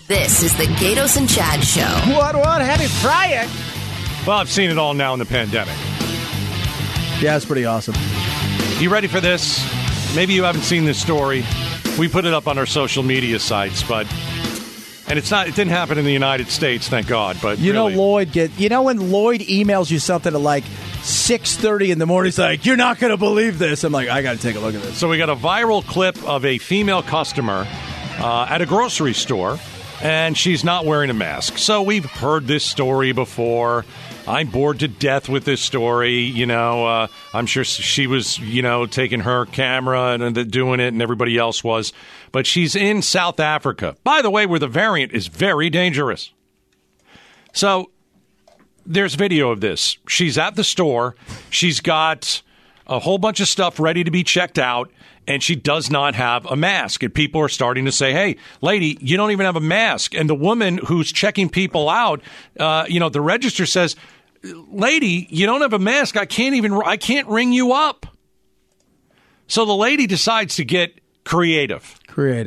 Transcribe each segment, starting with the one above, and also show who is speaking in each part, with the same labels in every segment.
Speaker 1: This is the Gatos and Chad Show.
Speaker 2: What? Happy Friday.
Speaker 3: Well, I've seen it all now in the pandemic.
Speaker 2: Yeah, it's pretty awesome.
Speaker 3: You ready for this? Maybe you haven't seen this story. We put it up on our social media sites, and it didn't happen in the United States, thank God. But
Speaker 2: you know, when Lloyd emails you something at like 6:30 in the morning, he's like, "You're not going to believe this." I'm like, I got to take a look at this.
Speaker 3: So we got a viral clip of a female customer at a grocery store, and she's not wearing a mask. So we've heard this story before. I'm bored to death with this story. I'm sure she was, taking her camera and doing it, and everybody else was. But she's in South Africa, by the way, where the variant is very dangerous. So there's video of this. She's at the store. She's got a whole bunch of stuff ready to be checked out, and she does not have a mask. And people are starting to say, hey, lady, you don't even have a mask. And the woman who's checking people out, the register says, lady, you don't have a mask. I can't ring you up. So the lady decides to get creative.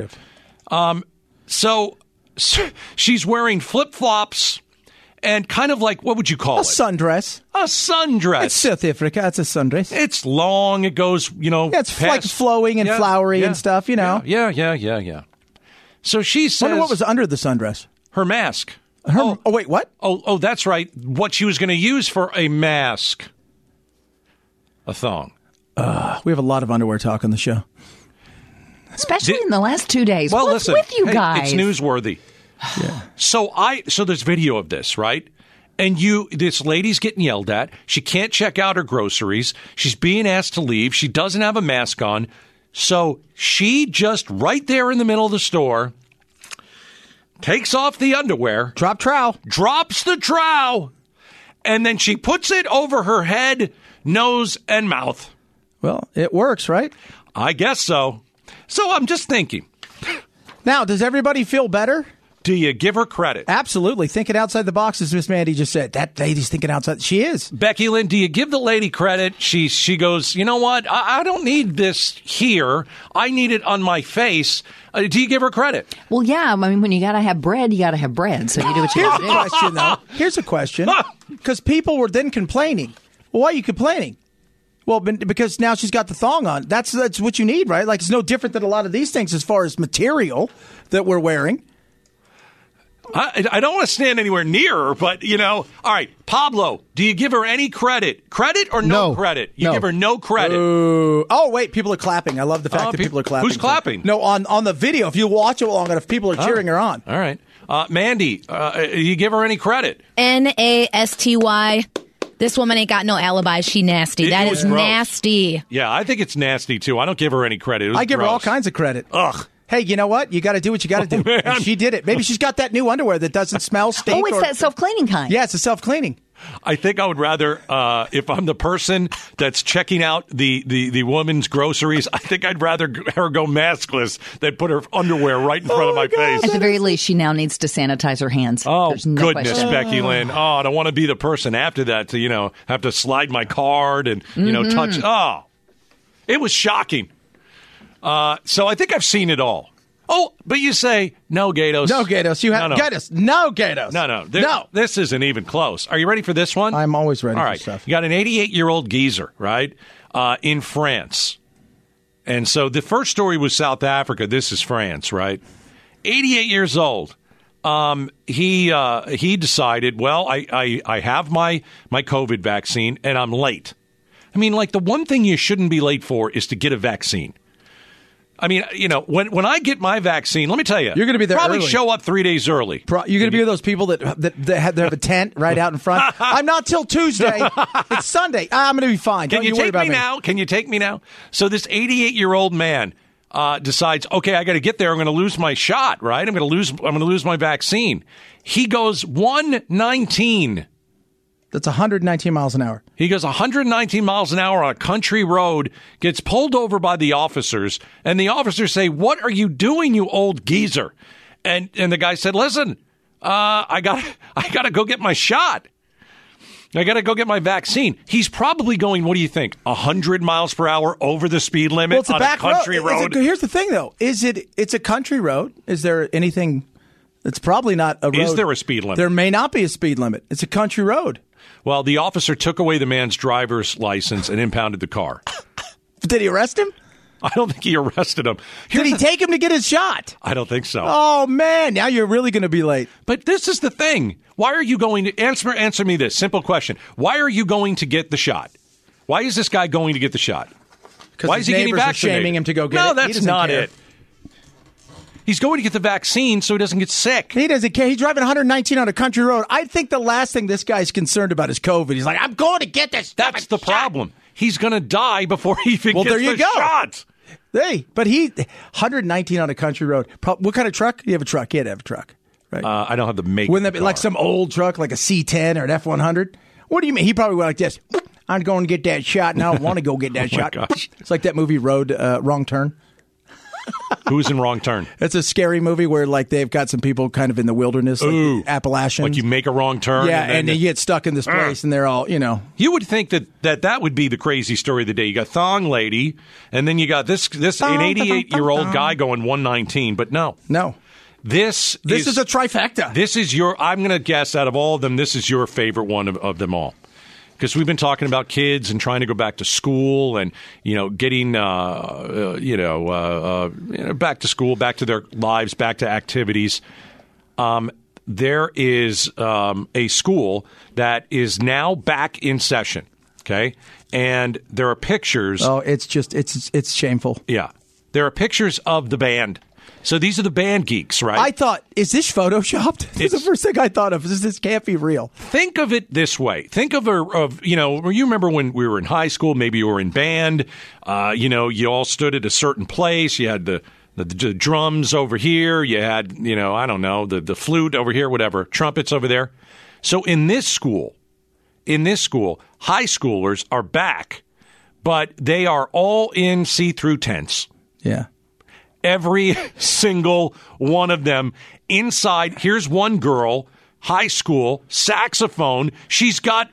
Speaker 3: So she's wearing flip-flops and kind of like, what would you call it?
Speaker 2: A sundress. It's South Africa. It's a sundress.
Speaker 3: It's long. It goes,
Speaker 2: it's like flowing and flowery and stuff,
Speaker 3: Yeah. So she says...
Speaker 2: I wonder what was under the sundress.
Speaker 3: Her mask.
Speaker 2: Wait, what?
Speaker 3: Oh, that's right. What she was going to use for a mask. A thong.
Speaker 2: We have a lot of underwear talk on the show.
Speaker 4: Especially in the last 2 days.
Speaker 3: Well,
Speaker 4: What's
Speaker 3: listen,
Speaker 4: with you guys?
Speaker 3: It's newsworthy.
Speaker 2: Yeah.
Speaker 3: So there's video of this, right? And this lady's getting yelled at. She can't check out her groceries. She's being asked to leave. She doesn't have a mask on. So she just right there in the middle of the store takes off the underwear. Drops the trowel. And then she puts it over her head, nose, and mouth.
Speaker 2: Well, it works, right?
Speaker 3: I guess so. So I'm just thinking.
Speaker 2: Now, does everybody feel better?
Speaker 3: Do you give her credit?
Speaker 2: Absolutely. Thinking outside the box, as Miss Mandy just said. That lady's thinking outside. She is.
Speaker 3: Becky Lynn, do you give the lady credit? She goes, you know what? I don't need this here. I need it on my face. Do you give her credit?
Speaker 4: Well, yeah. I mean, when you got to have bread, you got to have bread. So you do what you got to do.
Speaker 2: Here's a question. Because people were then complaining. Well, why are you complaining? Well, because now she's got the thong on. That's what you need, right? Like, it's no different than a lot of these things as far as material that we're wearing.
Speaker 3: I don't want to stand anywhere near her, but, all right, Pablo, do you give her any credit? Credit or no credit? You give her no credit.
Speaker 2: Oh, wait, people are clapping. I love the fact that people are clapping.
Speaker 3: Who's clapping?
Speaker 2: No, on the video, if you watch it long enough, people are cheering her on.
Speaker 3: All right. Mandy, do you give her any credit?
Speaker 5: Nasty. This woman ain't got no alibi. She nasty. That is nasty.
Speaker 3: Yeah, I think it's nasty, too. I don't give her any credit.
Speaker 2: I give her all kinds of credit.
Speaker 3: Ugh.
Speaker 2: Hey, you know what? You got to do what you got to do. And she did it. Maybe she's got that new underwear that doesn't smell, stink.
Speaker 4: It's that self-cleaning kind.
Speaker 2: Yeah, it's a self-cleaning.
Speaker 3: I think I would rather, if I'm the person that's checking out the woman's groceries, I think I'd rather her go maskless than put her underwear right in front of my face.
Speaker 4: At the very least, she now needs to sanitize her hands.
Speaker 3: Oh,
Speaker 4: no
Speaker 3: goodness,
Speaker 4: question.
Speaker 3: Becky Lynn. Oh, I don't want to be the person after that to, have to slide my card and, touch. Oh, it was shocking. So I think I've seen it all. Oh, but you say, no, Gatos.
Speaker 2: No, Gatos. You have Gatos. No, Gatos.
Speaker 3: No. This isn't even close. Are you ready for this one?
Speaker 2: I'm always ready
Speaker 3: all
Speaker 2: for
Speaker 3: right.
Speaker 2: stuff.
Speaker 3: You got an 88-year-old geezer, right, in France. And so the first story was South Africa. This is France, right? 88 years old. He decided, well, I have my COVID vaccine, and I'm late. I mean, like, the one thing you shouldn't be late for is to get a vaccine. I mean, when I get my vaccine, let me tell you,
Speaker 2: you're going to be there
Speaker 3: probably
Speaker 2: early.
Speaker 3: Show up 3 days early.
Speaker 2: You're going to be those people that have a tent right out in front. I'm not till Tuesday. It's Sunday. I'm going to be fine.
Speaker 3: Can you take me now? Can you take me now? So this 88-year-old man decides, okay, I got to get there. I'm going to lose my shot, right? I'm going to lose my vaccine. He goes 119.
Speaker 2: That's 119 miles an hour.
Speaker 3: He goes 119 miles an hour on a country road, gets pulled over by the officers, and the officers say, "What are you doing, you old geezer?" And the guy said, "Listen, I gotta go get my shot. I gotta go get my vaccine." He's probably going, what do you think, 100 miles per hour over the speed limit on a country road?
Speaker 2: Here's the thing, though. It's a country road. Is there anything It's probably not a road.
Speaker 3: Is there a speed limit?
Speaker 2: There may not be a speed limit. It's a country road.
Speaker 3: Well, the officer took away the man's driver's license and impounded the car.
Speaker 2: Did he arrest him?
Speaker 3: I don't think he arrested him.
Speaker 2: Did he take him to get his shot?
Speaker 3: I don't think so.
Speaker 2: Oh, man. Now you're really going to be late.
Speaker 3: But this is the thing. Why are you going to answer me this simple question? Why are you going to get the shot? Why is this guy going to get the shot? Why is he getting vaccinated?
Speaker 2: Shaming him to go get it.
Speaker 3: No, that's not it. He's going to get the vaccine so he doesn't get sick.
Speaker 2: He doesn't care. He's driving 119 on a country road. I think the last thing this guy's concerned about is COVID. He's like, I'm going to get this.
Speaker 3: That's the problem. He's going to die before he even gets
Speaker 2: there you
Speaker 3: the
Speaker 2: go.
Speaker 3: shot.
Speaker 2: Hey, but 119 on a country road. What kind of truck? You have a truck. You had to have a truck, right?
Speaker 3: I don't have the make.
Speaker 2: Wouldn't that be like some old truck, like a C10 or an F100? What do you mean? He probably went like this. I'm going to get that shot, and I don't want to go get that shot.
Speaker 3: Gosh.
Speaker 2: It's like that movie Wrong Turn.
Speaker 3: Who's in Wrong Turn?
Speaker 2: It's a scary movie where like they've got some people kind of in the wilderness, like the Appalachians.
Speaker 3: Like you make a wrong turn.
Speaker 2: Yeah, and then you get stuck in this place, and they're all, You
Speaker 3: would think that would be the crazy story of the day. You got Thong Lady, and then you got this an 88-year-old guy going 119, but no. This is
Speaker 2: a trifecta.
Speaker 3: This is I'm going to guess out of all of them, this is your favorite one of them all. Because we've been talking about kids and trying to go back to school and, getting, back to school, back to their lives, back to activities. There is a school that is now back in session, okay? And there are pictures.
Speaker 2: Oh, it's shameful.
Speaker 3: Yeah. There are pictures of the band. So these are the band geeks, right?
Speaker 2: I thought, is this photoshopped? This is the first thing I thought of. This can't be real.
Speaker 3: Think of it this way. Think of you remember when we were in high school, maybe you were in band, you all stood at a certain place. You had the drums over here. You had, I don't know, the flute over here, whatever, trumpets over there. So in this school, high schoolers are back, but they are all in see-through tents.
Speaker 2: Yeah.
Speaker 3: Every single one of them inside. Here's one girl, high school, saxophone. She's got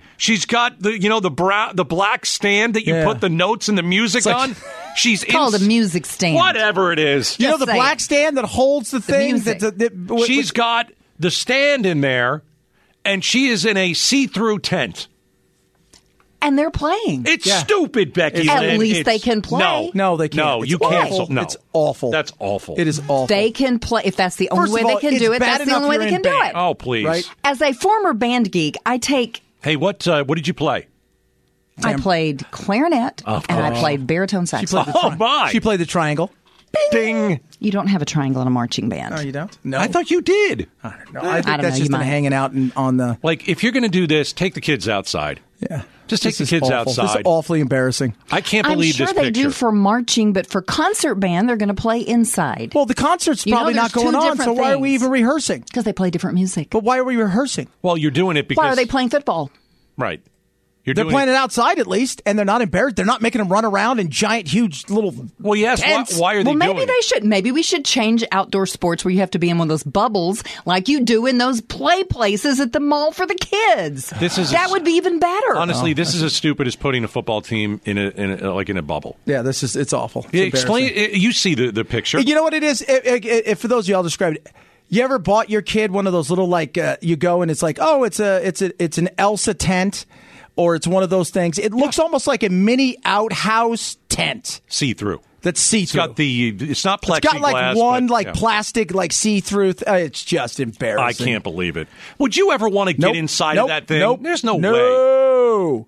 Speaker 3: the black stand that you put the notes and the music on. She's
Speaker 4: called a music stand.
Speaker 3: Whatever it is.
Speaker 2: You know the black stand that holds the thing?
Speaker 3: She's got the stand in there, and she is in a see-through tent.
Speaker 4: And they're playing.
Speaker 3: It's stupid, Becky.
Speaker 4: At least they can play.
Speaker 2: No, they can't.
Speaker 3: No, you cancel. No,
Speaker 2: it's awful.
Speaker 3: That's awful.
Speaker 2: It is awful.
Speaker 4: They can play. If that's the only way they can do it, that's the only way they can do it.
Speaker 3: Oh, please.
Speaker 2: Right?
Speaker 4: As a former band geek, I take...
Speaker 3: Hey, what did you play?
Speaker 4: I played clarinet, and I played baritone saxophone.
Speaker 2: She played the triangle.
Speaker 3: Ding.
Speaker 4: You don't have a triangle in a marching band.
Speaker 2: Oh, you don't? No.
Speaker 3: I thought you did.
Speaker 2: I don't know. I think that's just hanging out on the...
Speaker 3: Like, if you're going to do this, take the kids outside.
Speaker 2: Yeah.
Speaker 3: Just take the kids outside.
Speaker 2: This is awfully embarrassing.
Speaker 3: I can't believe this picture.
Speaker 4: I'm sure they do for marching, but for concert band, they're going to play inside.
Speaker 2: Well, the concert's probably not going on, so why are we even rehearsing?
Speaker 4: Because they play different music.
Speaker 2: But why are we rehearsing?
Speaker 3: Well, you're doing it because...
Speaker 4: Why are they playing football?
Speaker 3: Right.
Speaker 2: They're playing it outside at least, and they're not embarrassed. They're not making them run around in giant, huge little.
Speaker 3: Well, yes. Why are they doing it?
Speaker 4: Well, maybe they should. Maybe we should change outdoor sports where you have to be in one of those bubbles like you do in those play places at the mall for the kids. That would be even better.
Speaker 3: Honestly, this is as stupid as putting a football team in a bubble.
Speaker 2: Yeah, it's awful.
Speaker 3: Explain. You see the picture.
Speaker 2: You know what it is? For those of y'all described it. You ever bought your kid one of those little you go and it's like, oh, it's an Elsa tent. Or it's one of those things. It looks almost like a mini outhouse tent.
Speaker 3: See-through.
Speaker 2: That's see-through.
Speaker 3: It's not plexiglass.
Speaker 2: It's got like one plastic see-through. It's just embarrassing.
Speaker 3: I can't believe it. Would you ever want to get inside of that thing?
Speaker 2: Nope.
Speaker 3: There's no way.
Speaker 2: No.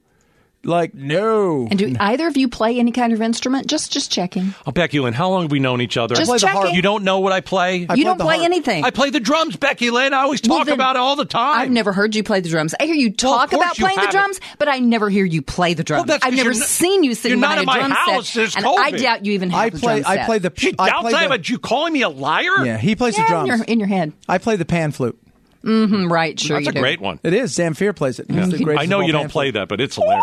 Speaker 2: No.
Speaker 4: And do either of you play any kind of instrument? Just checking.
Speaker 3: Oh, Becky Lynn, how long have we known each other?
Speaker 4: Just checking.
Speaker 3: You don't know what I play?
Speaker 4: You don't play anything.
Speaker 3: I play the drums, Becky Lynn. I always talk about it all the time.
Speaker 4: I've never heard you play the drums. I hear you talk about playing the drums, but I never hear you play the drums. I've never seen you sitting behind a drum set. And I doubt you even have a drum set.
Speaker 2: I play the...
Speaker 3: She doubts I have a... You calling me a liar?
Speaker 2: Yeah, he plays the drums.
Speaker 4: In your head.
Speaker 2: I play the pan flute.
Speaker 4: Mm-hmm, right, sure.
Speaker 3: That's a great one.
Speaker 2: It is. Zamfir plays it.
Speaker 3: Yeah. I know you don't play that, but it's hilarious.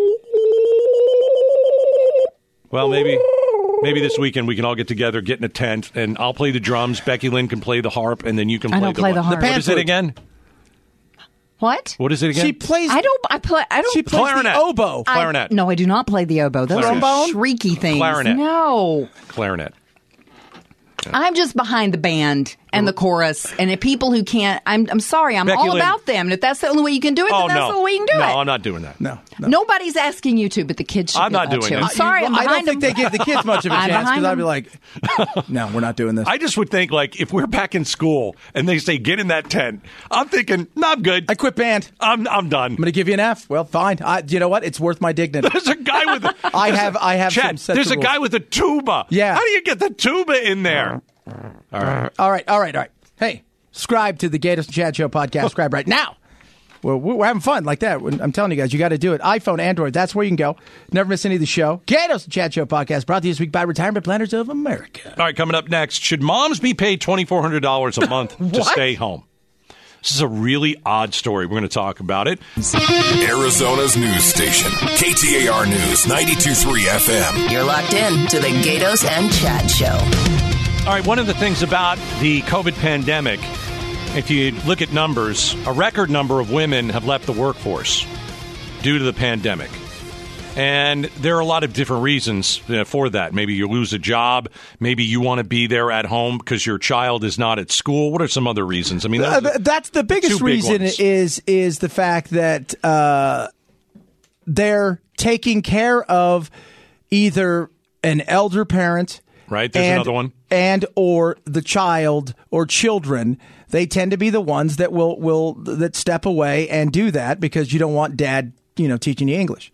Speaker 3: Well, maybe this weekend we can all get together, get in a tent, and I'll play the drums. Becky Lynn can play the harp, and then you can play the harp.
Speaker 2: What
Speaker 3: is it again?
Speaker 4: What?
Speaker 3: What is it again?
Speaker 2: She plays.
Speaker 4: I don't.
Speaker 2: She plays
Speaker 3: clarinet.
Speaker 2: the oboe.
Speaker 3: Clarinet.
Speaker 4: No, I do not play the oboe. Those are shrieky things.
Speaker 3: Clarinet.
Speaker 4: No.
Speaker 3: Clarinet.
Speaker 4: I'm just behind the band, and the chorus. And if people who can't, I'm sorry, I'm
Speaker 3: Becky
Speaker 4: all
Speaker 3: Lynn.
Speaker 4: about them. And if that's the only way you can do it, then that's the only way you can do it.
Speaker 3: No, I'm not doing that.
Speaker 2: No.
Speaker 4: Nobody's asking you to, but the kids should
Speaker 3: I'm
Speaker 4: do
Speaker 3: not
Speaker 4: that
Speaker 3: doing
Speaker 4: too.
Speaker 3: it.
Speaker 4: I'm sorry, I'm
Speaker 2: I
Speaker 4: behind
Speaker 2: don't think
Speaker 4: them.
Speaker 2: they give the kids much of a
Speaker 4: I'm
Speaker 2: chance
Speaker 4: behind
Speaker 2: because I'd be
Speaker 3: them.
Speaker 2: like, no, we're not doing this.
Speaker 3: I just would think, like, if we're back in school and they say, get in that tent, I'm thinking, no, I'm good.
Speaker 2: I quit band.
Speaker 3: I'm done.
Speaker 2: I'm going to give you an F. Well, fine. You know what? It's worth my dignity.
Speaker 3: There's a guy with
Speaker 2: I have
Speaker 3: Chad,
Speaker 2: some sets
Speaker 3: there's
Speaker 2: of
Speaker 3: a
Speaker 2: rules.
Speaker 3: guy with a tuba.
Speaker 2: Yeah.
Speaker 3: How do you get the tuba in there?
Speaker 2: All right. Hey, subscribe to the Gatos and Chad Show podcast. Subscribe right now. We're having fun like that. I'm telling you guys, you got to do it. iPhone, Android, that's where you can go. Never miss any of the show. Gatos and Chad Show podcast brought to you this week by Retirement Planners of America.
Speaker 3: All right, coming up next, should moms be paid $2,400 a month to stay home? This is a really odd story. We're going to talk about it.
Speaker 6: Arizona's news station, KTAR News 92.3 FM.
Speaker 1: You're locked in to the Gatos and Chad Show.
Speaker 3: All right, one of the things about the COVID pandemic, if you look at numbers, a record number of women have left the workforce due to the pandemic. And there are a lot of different reasons for that. Maybe you lose a job. Maybe you want to be there at home because your child is not at school. What are some other reasons? I mean,
Speaker 2: that's the biggest reason is the fact that they're taking care of either an elder parent,
Speaker 3: right? There's another one,
Speaker 2: and or the child or children. They tend to be the ones that will that step away and do that because you don't want dad, teaching you English.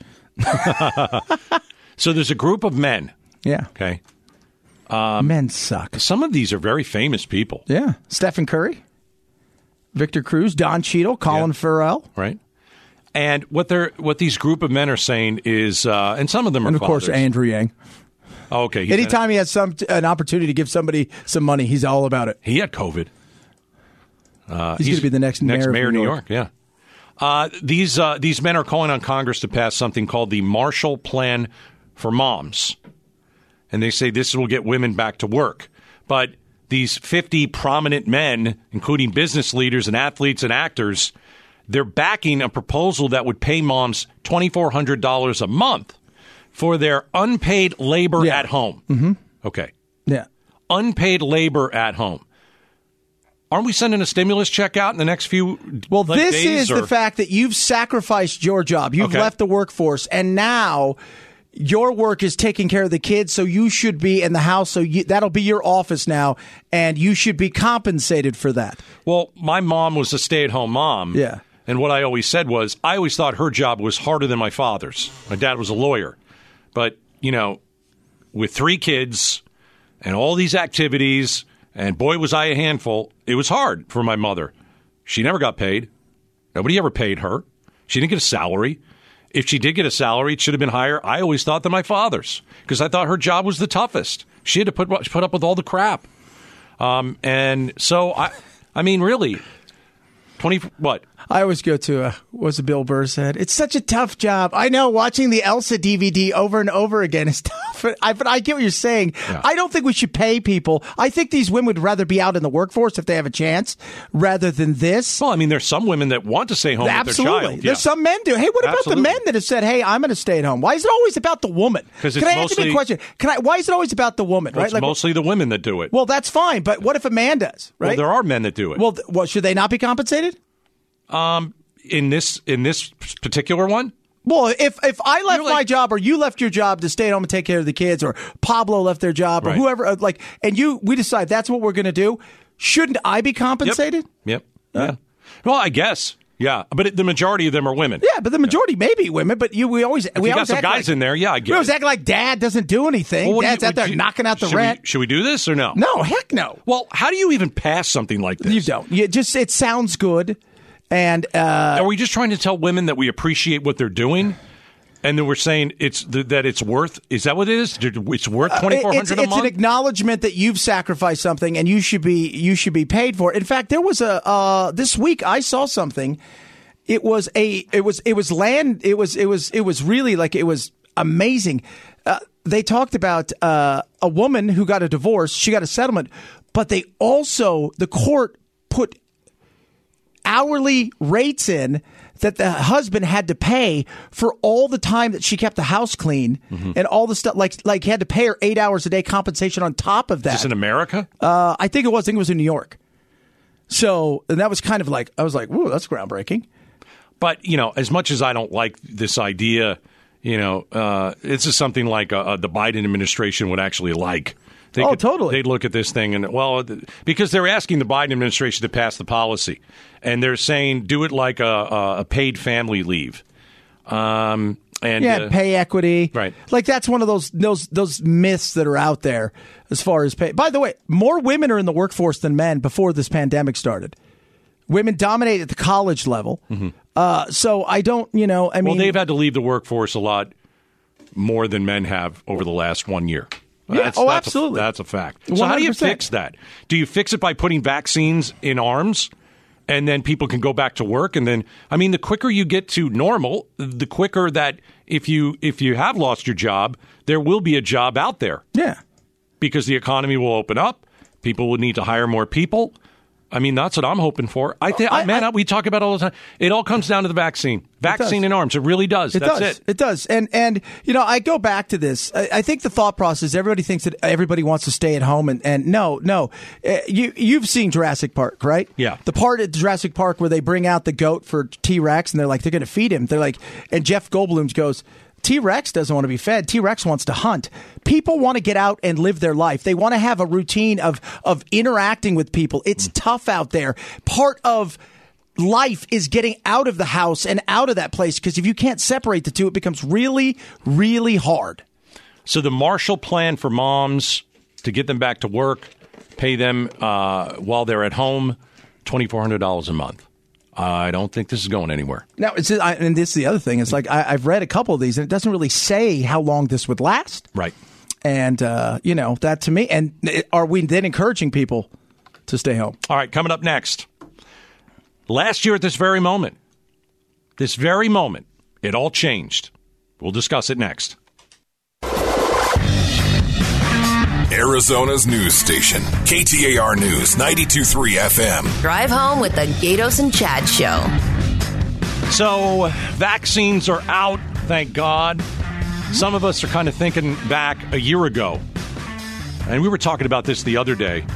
Speaker 3: So there's a group of men.
Speaker 2: Yeah.
Speaker 3: Okay.
Speaker 2: Men suck.
Speaker 3: Some of these are very famous people.
Speaker 2: Yeah. Stephen Curry, Victor Cruz, Don Cheadle, Colin Farrell.
Speaker 3: Right. And what these group of men are saying is, and some of them are
Speaker 2: and of
Speaker 3: fathers.
Speaker 2: course Andrew Yang.
Speaker 3: Oh, okay.
Speaker 2: Anytime he has an opportunity to give somebody some money, he's all about it.
Speaker 3: He had COVID.
Speaker 2: He's going to be the next mayor
Speaker 3: of New
Speaker 2: York.
Speaker 3: Yeah. These men are calling on Congress to pass something called the Marshall Plan for Moms. And they say this will get women back to work. But these 50 prominent men, including business leaders and athletes and actors, they're backing a proposal that would pay moms $2,400 a month for their unpaid labor at home.
Speaker 2: Mm-hmm.
Speaker 3: Okay.
Speaker 2: Yeah.
Speaker 3: Unpaid labor at home. Aren't we sending a stimulus check out in the next few
Speaker 2: this
Speaker 3: days?
Speaker 2: Is the fact that you've sacrificed your job. You've left the workforce, and now your work is taking care of the kids, so you should be in the house. So that'll be your office now, and you should be compensated for that.
Speaker 3: Well, my mom was a stay-at-home mom.
Speaker 2: Yeah.
Speaker 3: And what I always said was, I always thought her job was harder than my father's. My dad was a lawyer. But, with 3 kids and all these activities, and boy, was I a handful, it was hard for my mother. She never got paid. Nobody ever paid her. She didn't get a salary. If she did get a salary, it should have been higher. I always thought than my father's because I thought her job was the toughest. She had to put up with all the crap. And so, I mean, really, 20, what?
Speaker 2: I always go to, what's the Bill Burr said? It's such a tough job. I know, watching the Elsa DVD over and over again is tough. But I get what you're saying. Yeah. I don't think we should pay people. I think these women would rather be out in the workforce if they have a chance rather than this.
Speaker 3: Well, I mean, there's some women that want to stay home with their child.
Speaker 2: There's some men do. Hey, what about the men that have said, hey, I'm going to stay at home? Why is it always about the woman?
Speaker 3: Can
Speaker 2: I answer the question? Why is it always about the woman?
Speaker 3: Well,
Speaker 2: right?
Speaker 3: It's mostly the women that do it.
Speaker 2: Well, that's fine. But what if a man does? Right?
Speaker 3: Well, there are men that do it.
Speaker 2: Well, should they not be compensated?
Speaker 3: In this particular one?
Speaker 2: Well, if I left my job or you left your job to stay at home and take care of the kids, or Pablo left their job or whoever, we decide that's what we're going to do, shouldn't I be compensated?
Speaker 3: Yep. Yeah. Well, I guess. Yeah, but the majority of them are women.
Speaker 2: Yeah, but the majority may be women. But we always
Speaker 3: got some guys in there. Yeah, I get.
Speaker 2: We always act like Dad doesn't do anything. Well, Dad's out there knocking out the rent.
Speaker 3: Should we do this or no?
Speaker 2: No, heck no.
Speaker 3: Well, how do you even pass something like this?
Speaker 2: You don't. It sounds good. And
Speaker 3: are we just trying to tell women that we appreciate what they're doing, and then we're saying that it's worth? Is that what it is? It's worth $2,400 a month.
Speaker 2: It's an acknowledgement that you've sacrificed something, and you should be paid for it. In fact, there was this week I saw something. It was really like, it was amazing. They talked about a woman who got a divorce. She got a settlement, but the court put hourly rates in that the husband had to pay for all the time that she kept the house clean and all the stuff. Like he had to pay her 8 hours a day compensation on top of that.
Speaker 3: Is this in America?
Speaker 2: I think it was in New York. So, and that was kind of like, I was like, whoa, that's groundbreaking.
Speaker 3: But, as much as I don't like this idea, this is something like the Biden administration would actually like.
Speaker 2: Totally.
Speaker 3: They'd look at this thing and, because they're asking the Biden administration to pass the policy. And they're saying, do it like a paid family leave.
Speaker 2: Pay equity.
Speaker 3: Right.
Speaker 2: Like that's one of those myths that are out there as far as pay. By the way, more women are in the workforce than men before this pandemic started. Women dominate at the college level. Mm-hmm. So I don't, Well,
Speaker 3: they've had to leave the workforce a lot more than men have over the last 1 year.
Speaker 2: Absolutely.
Speaker 3: That's a fact.
Speaker 2: 100%.
Speaker 3: So how do you fix that? Do you fix it by putting vaccines in arms? And then people can go back to work. And then, the quicker you get to normal, the quicker that if you have lost your job, there will be a job out there.
Speaker 2: Yeah.
Speaker 3: Because the economy will open up. People will need to hire more people. That's what I'm hoping for. We talk about it all the time. It all comes down to the vaccine. Vaccine in arms. It really does. That's it.
Speaker 2: It does. And I go back to this. I think the thought process, everybody thinks that everybody wants to stay at home. And no. You've seen Jurassic Park, right?
Speaker 3: Yeah.
Speaker 2: The part at Jurassic Park where they bring out the goat for T-Rex and they're going to feed him. They're like, and Jeff Goldblum goes, T-Rex doesn't want to be fed. T-Rex wants to hunt. People want to get out and live their life. They want to have a routine of interacting with people. It's tough out there. Part of life is getting out of the house and out of that place because if you can't separate the two, it becomes really, really hard.
Speaker 3: So the Marshall Plan for moms to get them back to work, pay them while they're at home, $2,400 a month. I don't think this is going anywhere.
Speaker 2: Now, and this is the other thing. It's like I've read a couple of these, and it doesn't really say how long this would last.
Speaker 3: Right.
Speaker 2: And, that to me, and are we then encouraging people to stay home?
Speaker 3: All right, coming up next. Last year at this very moment, it all changed. We'll discuss it next.
Speaker 6: Arizona's news station, KTAR News 92.3 FM.
Speaker 1: Drive home with the Gatos and Chad Show.
Speaker 3: So, vaccines are out, thank God. Some of us are kind of thinking back a year ago. And we were talking about this the other day.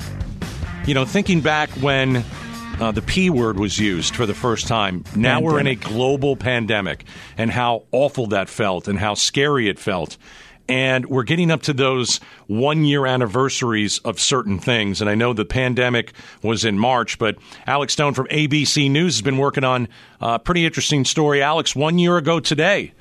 Speaker 3: Thinking back when the P word was used for the first time. Now we're in a global pandemic. And how awful that felt and how scary it felt. And we're getting up to those 1 year anniversaries of certain things. And I know the pandemic was in March, but Alex Stone from ABC News has been working on a pretty interesting story. Alex, 1 year ago today,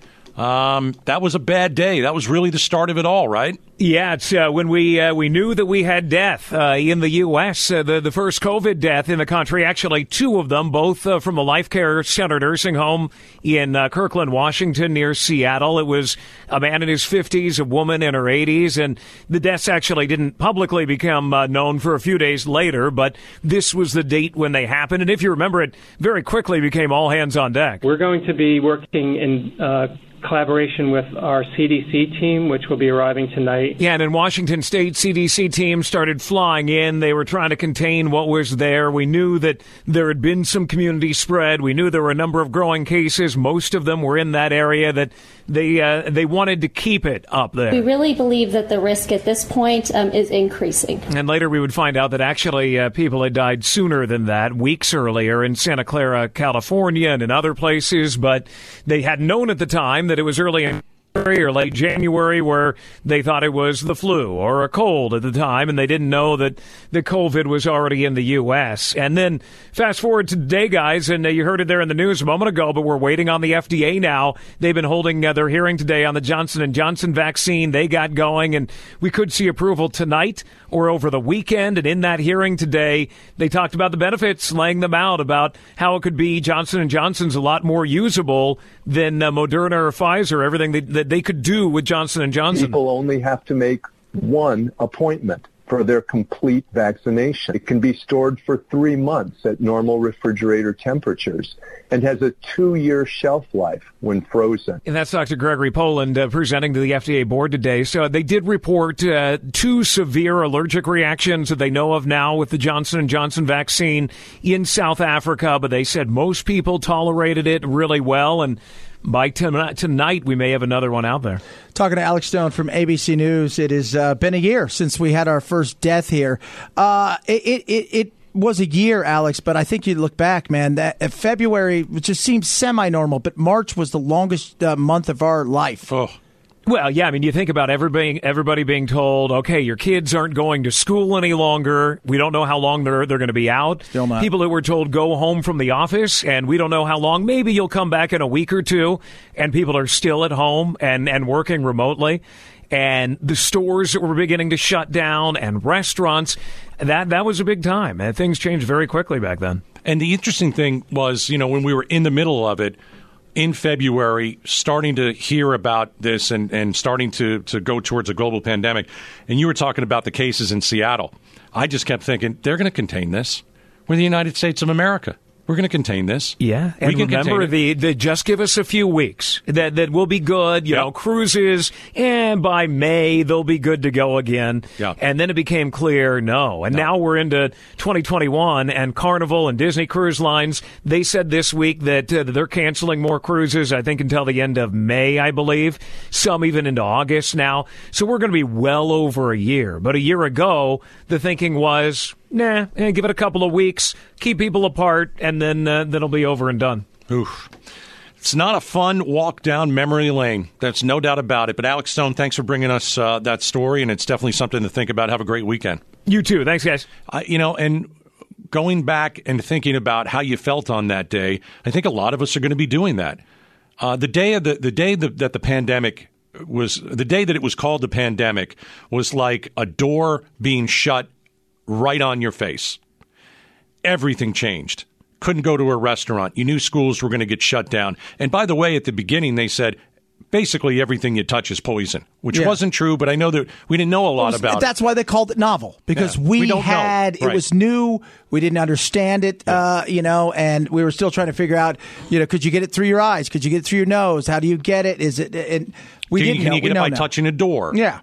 Speaker 3: that was a bad day. That was really the start of it all, right?
Speaker 7: Yeah, it's when we knew that we had death in the U.S., the first COVID death in the country, actually two of them, both from the Life Care Center nursing home in Kirkland, Washington, near Seattle. It was a man in his 50s, a woman in her 80s, and the deaths actually didn't publicly become known for a few days later, but this was the date when they happened. And if you remember, it very quickly became all hands on deck.
Speaker 8: We're going to be working in collaboration with our CDC team, which will be arriving tonight.
Speaker 7: Yeah, and in Washington State, CDC team started flying in. They were trying to contain what was there. We knew that there had been some community spread. We knew there were a number of growing cases. Most of them were in that area that they wanted to keep it up there.
Speaker 9: We really believe that the risk at this point is increasing.
Speaker 7: And later we would find out that actually people had died sooner than that, weeks earlier in Santa Clara, California, and in other places, but they had known at the time that it was early in or late January where they thought it was the flu or a cold at the time, and they didn't know that the COVID was already in the U.S. And then fast forward to today, guys, and you heard it there in the news a moment ago, but we're waiting on the FDA now. They've been holding their hearing today on the Johnson & Johnson vaccine. They got going, and we could see approval tonight or over the weekend. And in that hearing today, they talked about the benefits, laying them out about how it could be Johnson & Johnson's a lot more usable than Moderna or Pfizer, everything that they could do with Johnson & Johnson.
Speaker 10: People only have to make one appointment for their complete vaccination. It can be stored for 3 months at normal refrigerator temperatures and has a 2-year shelf life when frozen.
Speaker 7: And that's Dr. Gregory Poland presenting to the FDA board today. So they did report 2 severe allergic reactions that they know of now with the Johnson & Johnson vaccine in South Africa, but they said most people tolerated it really well, and by tonight, we may have another one out there.
Speaker 2: Talking to Alex Stone from ABC News. It has been a year since we had our first death here. was a year, Alex, but I think you look back, man, that February just seems semi-normal, but March was the longest month of our life.
Speaker 3: Oh.
Speaker 7: Well, yeah, I mean, you think about everybody being told, okay, your kids aren't going to school any longer. We don't know how long they're going to be out.
Speaker 2: Still not.
Speaker 7: People that were told go home from the office, and we don't know how long. Maybe you'll come back in a week or two, and people are still at home and working remotely. And the stores that were beginning to shut down and restaurants, that was a big time. And things changed very quickly back then.
Speaker 3: And the interesting thing was, when we were in the middle of it, in February, starting to hear about this and starting to go towards a global pandemic, and you were talking about the cases in Seattle, I just kept thinking, they're going to contain this. We're the United States of America. We're going to contain this.
Speaker 7: Yeah, and remember, the just give us a few weeks. That will be good. You know, cruises, and by May, they'll be good to go again.
Speaker 3: Yeah.
Speaker 7: And then it became clear, no. And now we're into 2021, and Carnival and Disney Cruise Lines, they said this week that they're canceling more cruises, I think, until the end of May, I believe. Some even into August now. So we're going to be well over a year. But a year ago, the thinking was, nah, give it a couple of weeks, keep people apart, and then it'll be over and done.
Speaker 3: Oof. It's not a fun walk down memory lane. That's no doubt about it. But Alex Stone, thanks for bringing us that story, and it's definitely something to think about. Have a great weekend.
Speaker 7: You too. Thanks, guys.
Speaker 3: And going back and thinking about how you felt on that day, I think a lot of us are going to be doing that. The day that the pandemic was, the day that it was called the pandemic, was like a door being shut right on your face. Everything changed. Couldn't go to a restaurant. You knew schools were going to get shut down. And by the way, at the beginning, they said basically everything you touch is poison, which wasn't true, but I know that we didn't know a lot about it.
Speaker 2: That's why they called it novel, because we don't know. It was new. We didn't understand it, and we were still trying to figure out, could you get it through your eyes? Could you get it through your nose? How do you get it? Is it? And we didn't know.
Speaker 3: Can you get it by touching a door?
Speaker 2: Yeah.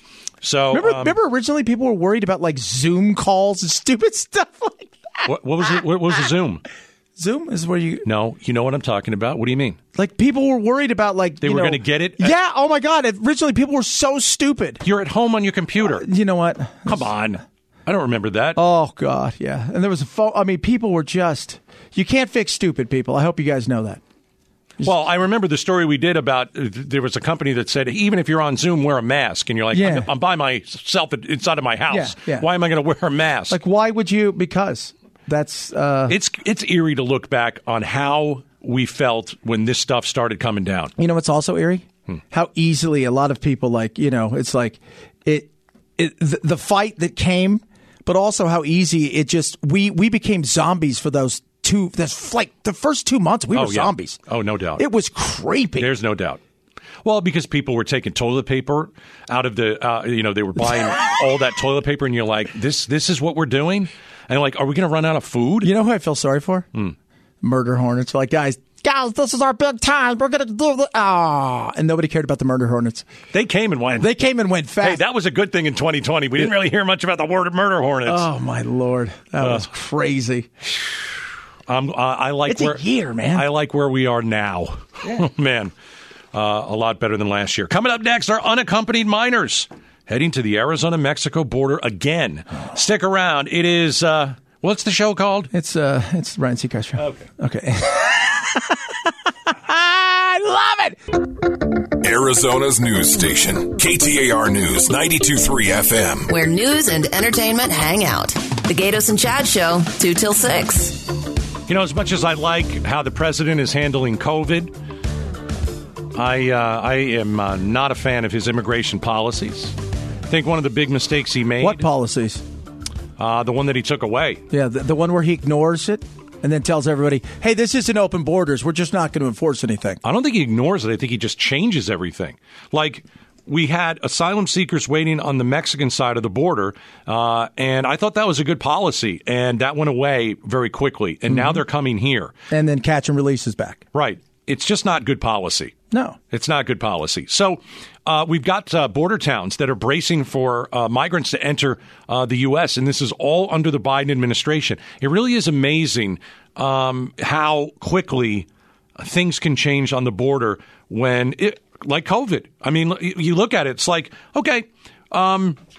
Speaker 3: So
Speaker 2: remember originally people were worried about like Zoom calls and stupid stuff like that.
Speaker 3: What was it? What was a Zoom?
Speaker 2: Zoom is where you...
Speaker 3: No, you know what I'm talking about. What do you mean?
Speaker 2: Like people were worried about like...
Speaker 3: They were going to get it?
Speaker 2: Yeah, oh my God. Originally people were so stupid.
Speaker 3: You're at home on your computer.
Speaker 2: You know what?
Speaker 3: Come on. I don't remember that.
Speaker 2: Oh God, yeah. And there was a phone... I mean, people were just... You can't fix stupid people. I hope you guys know that.
Speaker 3: Well, I remember the story we did about there was a company that said, even if you're on Zoom, wear a mask. And you're like, I'm by myself inside of my house.
Speaker 2: Yeah.
Speaker 3: Why am I going to wear a mask?
Speaker 2: Like, why would you? Because that's...
Speaker 3: It's eerie to look back on how we felt when this stuff started coming down.
Speaker 2: You know what's also eerie? How easily a lot of people, it's like the fight that came, but also how easy it just... We became zombies for those... the first 2 months, we were zombies.
Speaker 3: Oh, no doubt.
Speaker 2: It was creepy.
Speaker 3: There's no doubt. Well, because people were taking toilet paper out of the, they were buying all that toilet paper, and you're like, this is what we're doing? And like, are we going to run out of food?
Speaker 2: You know who I feel sorry for? Murder hornets. Like, guys, this is our big time. We're going to do this. And nobody cared about the murder hornets.
Speaker 3: They came and went.
Speaker 2: They came and went fast.
Speaker 3: Hey, that was a good thing in 2020. We didn't really hear much about the word murder hornets.
Speaker 2: Oh, my Lord. That was crazy.
Speaker 3: I like
Speaker 2: it's a year, man.
Speaker 3: I like where we are now. Yeah. Man, a lot better than last year. Coming up next, our unaccompanied minors heading to the Arizona-Mexico border again. Stick around. It is, what's the show called?
Speaker 2: It's Ryan Seacrest Show. Okay. I love it.
Speaker 6: Arizona's news station, KTAR News 92.3 FM.
Speaker 1: Where news and entertainment hang out. The Gatos and Chad Show, 2 till 6.
Speaker 3: As much as I like how the president is handling COVID, I am not a fan of his immigration policies. I think one of the big mistakes he made...
Speaker 2: What policies?
Speaker 3: The one that he took away.
Speaker 2: Yeah, the one where he ignores it and then tells everybody, hey, this isn't open borders. We're just not going to enforce anything.
Speaker 3: I don't think he ignores it. I think he just changes everything. Like... We had asylum seekers waiting on the Mexican side of the border, and I thought that was a good policy, and that went away very quickly, and now they're coming here.
Speaker 2: And then catch and release is back.
Speaker 3: Right. It's just not good policy.
Speaker 2: No.
Speaker 3: It's not good policy. So we've got border towns that are bracing for migrants to enter the U.S., and this is all under the Biden administration. It really is amazing how quickly things can change on the border when like COVID. I mean, you look at it, it's like, okay,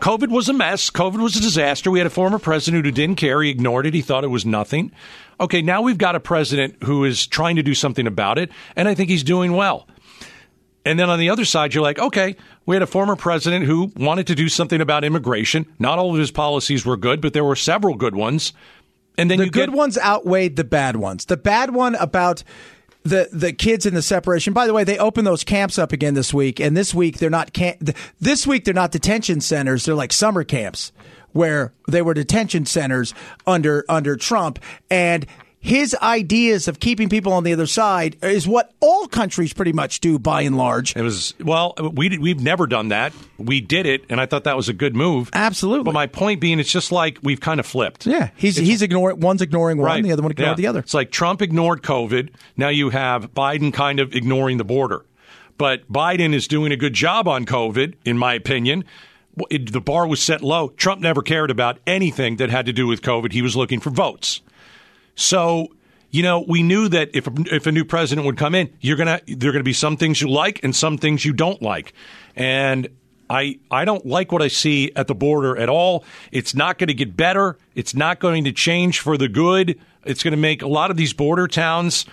Speaker 3: COVID was a mess. COVID was a disaster. We had a former president who didn't care. He ignored it. He thought it was nothing. Okay, now we've got a president who is trying to do something about it, and I think he's doing well. And then on the other side, you're like, okay, we had a former president who wanted to do something about immigration. Not all of his policies were good, but there were several good ones. And then
Speaker 2: the good ones outweighed the bad ones. The bad one about the kids in the separation. By the way, they opened those camps up again this week, and this week they're not detention centers. They're like summer camps where they were detention centers under Trump. And his ideas of keeping people on the other side is what all countries pretty much do by and large.
Speaker 3: It was, well, we've never done that. We did it, and I thought that was a good move.
Speaker 2: Absolutely.
Speaker 3: But my point being, it's just like we've kind of flipped.
Speaker 2: Yeah, he's ignoring, one's ignoring one, right. The other one ignoring the other.
Speaker 3: It's like Trump ignored COVID. Now you have Biden kind of ignoring the border. But Biden is doing a good job on COVID, in my opinion. The bar was set low. Trump never cared about anything that had to do with COVID. He was looking for votes. So, we knew that if a new president would come in, there are going to be some things you like and some things you don't like. And I don't like what I see at the border at all. It's not going to get better. It's not going to change for the good. It's going to make a lot of these border towns,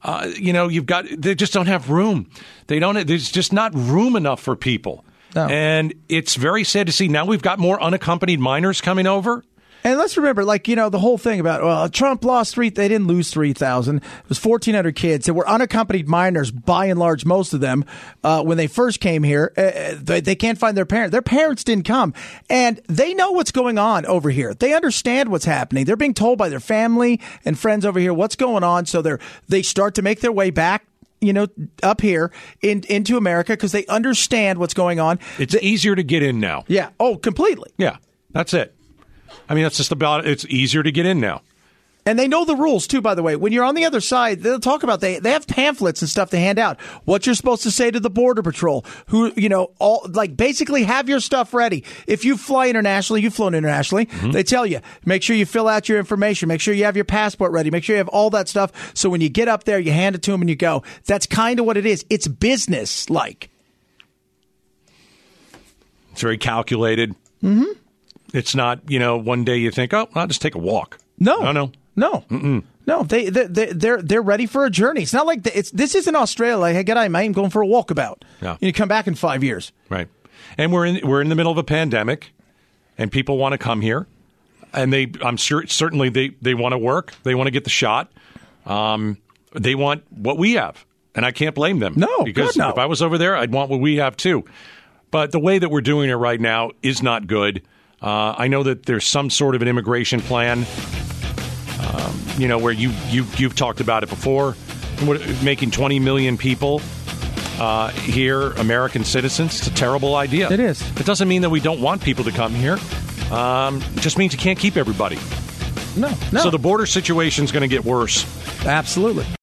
Speaker 3: they just don't have room. There's just not room enough for people. No. And it's very sad to see. Now we've got more unaccompanied minors coming over.
Speaker 2: And let's remember, the whole thing about, Trump lost they didn't lose 3,000. It was 1,400 kids. They were unaccompanied minors, by and large, most of them, when they first came here. They can't find their parents. Their parents didn't come. And they know what's going on over here. They understand what's happening. They're being told by their family and friends over here what's going on. So they start to make their way back, up here into America because they understand what's going on.
Speaker 3: It's easier to get in now.
Speaker 2: Yeah. Oh, completely.
Speaker 3: Yeah. That's it. I mean, that's just about it. It's easier to get in now.
Speaker 2: And they know the rules, too, by the way. When you're on the other side, they'll talk about they have pamphlets and stuff to hand out. What you're supposed to say to the Border Patrol, basically have your stuff ready. If you fly internationally, you've flown internationally, They tell you, make sure you fill out your information. Make sure you have your passport ready. Make sure you have all that stuff. So when you get up there, you hand it to them and you go. That's kind of what it is. It's business-like.
Speaker 3: It's very calculated.
Speaker 2: Mm-hmm.
Speaker 3: It's not, one day you think, oh, I'll just take a walk.
Speaker 2: No.
Speaker 3: Mm-mm.
Speaker 2: No, they're ready for a journey. It's not like this isn't Australia. Hey, g'day, mate, I'm going for a walkabout.
Speaker 3: Yeah.
Speaker 2: You come back in 5 years.
Speaker 3: Right. And we're in the middle of a pandemic, and people want to come here, and I'm sure certainly they want to work. They want to get the shot. They want what we have, and I can't blame them.
Speaker 2: No,
Speaker 3: because if I was over there, I'd want what we have too. But the way that we're doing it right now is not good. I know that there's some sort of an immigration plan, where you've talked about it before, making 20 million people here American citizens. It's a terrible idea.
Speaker 2: It is.
Speaker 3: It doesn't mean that we don't want people to come here. Just means you can't keep everybody.
Speaker 2: No.
Speaker 3: So the border situation is going to get worse.
Speaker 2: Absolutely.